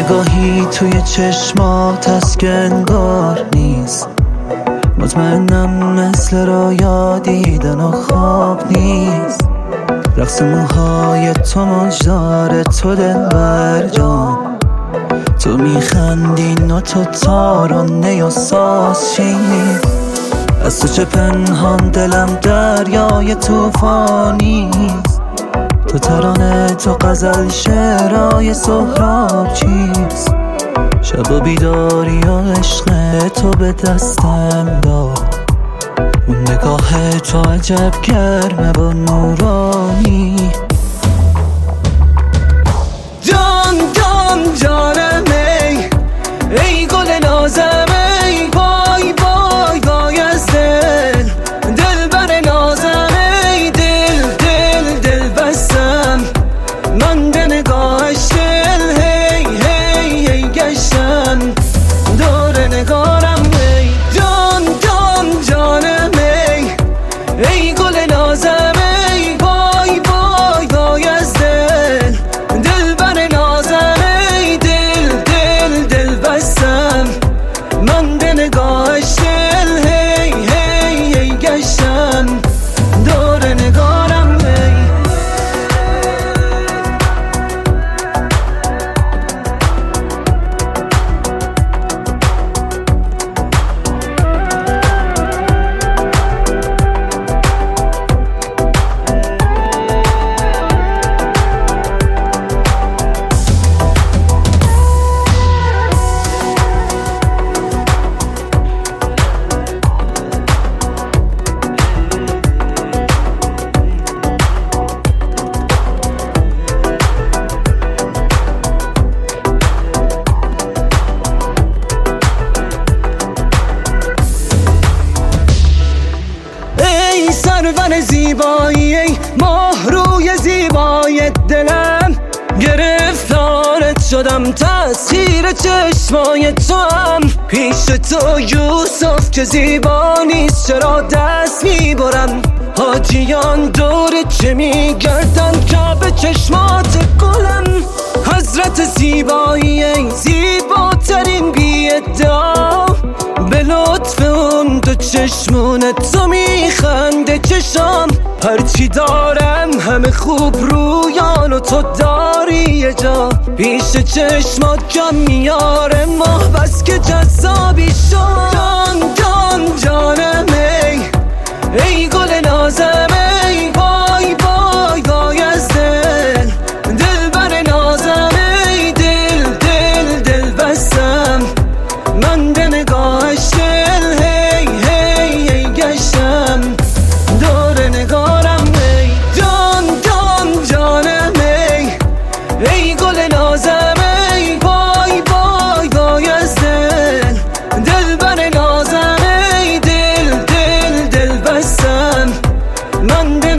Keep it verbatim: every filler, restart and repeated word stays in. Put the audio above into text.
نگاهی توی چشمات هست که انگار نیست. مطمئنم مثل رویا دیدن و خواب نیست. رقص موهای تو مجدار تو دلبر جان، تو میخندی و تو تارانه و ساز چی؟ از تو چه پنهان دلم دریای توفانی، تو ترانه تو غزل شعرهای سهراب چیست؟ شب و بیداری و عشق تو به دستم داد، اون نگاه تو عجب گرمه و نورانی. جان جان جانم ای ای گل نازم ای وای وای وای از دل دل بر نازم ای دل دل دل بستم من به نگاهش دل هی هی هی گشتم دور نگارم ای جان جان جانم ای ای گل نازم ای وای وای وای از دل دل بر نازم ای دل دل دل بستم من به نگاهش دل هی هی هی گشتم دور نگارم ای. سرور زیبایی ای ماه روی زیبای دلم، گرفتارت شدم تسخیر چشمای تو هم. پیش تو یوسف که زیبا نیست چرا دست میبرم؟ حاجیان دور چه میگردن که به چشمات گلم. حضرت زیبایی ای زیباترین بی ادعا، به لطف اون دو چشمونت تو میخنده چشام. هرچی دارم همه خوب رویان و تو داری یه جا، پیش چشمات کم میاره ماه بس که جذابی شد. جان جان جانم ای ای گل نازم ای وای وای وای از دل دل بر نازم ای دل دل دل بستم من به نگاهش دل هی هی هی گشتم دور نگارم ای جان جان جانم ای ای گل نازم ای وای وای وای از دل دل بر نازم ای دل دل دل بستم من به